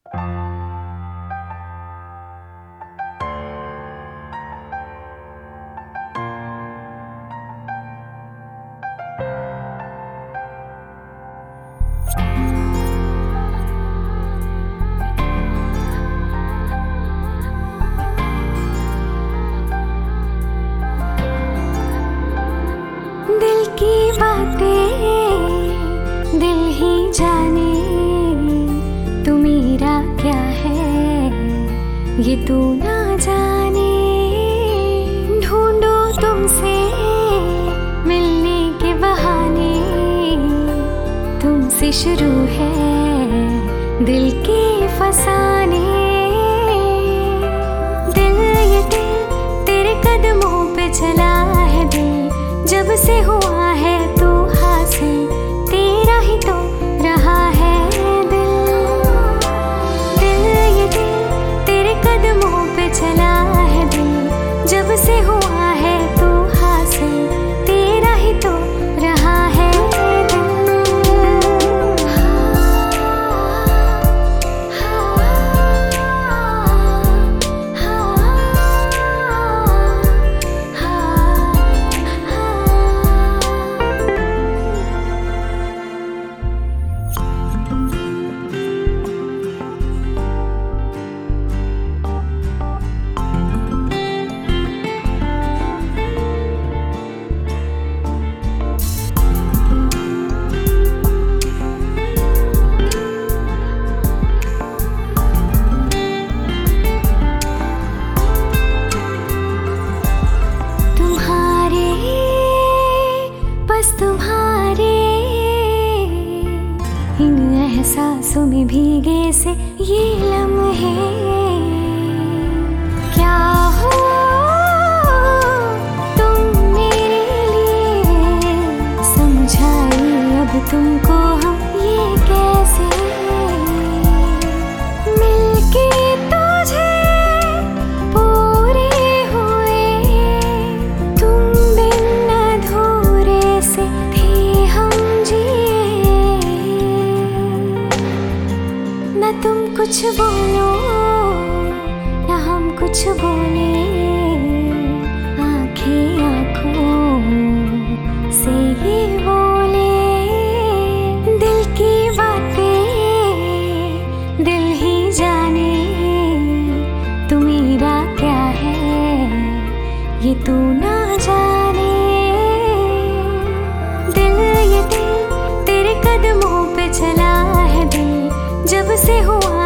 दिल की बातें दिल ही जाने, तू मेरा क्या है ये तू ना जाने। ढूंढो तुमसे मिलने के बहाने, तुमसे शुरू है दिल के फसाने। दिल ये दिल तेरे कदमों पे चला है, दिल जब से हुआ है तू हासिल, तेरा ही तो रहा है दिल। दिल ये दिल तेरे कदमों पे चला है, दिल जब से हुआ है तू हासिल, तेरा ही तो रहा है दिल। तुम्हारे इन एहसासों में भीगे से ये लम्हे क्या हो तुम मेरे लिए। समझाइए अब तुमको हम ये कैसे मिलके तुझे पूरे हुए। तुम बिन अधूरे से थे हम जिए, न तुम कुछ बोलो न हम कुछ बोले। आंखें आंखों से ये बोले, दिल की बातें दिल ही जाने। तू मेरा क्या है ये तू ना जाने। दिल ये दिल तेरे कदमों पे चला है, दिल जब से हुआ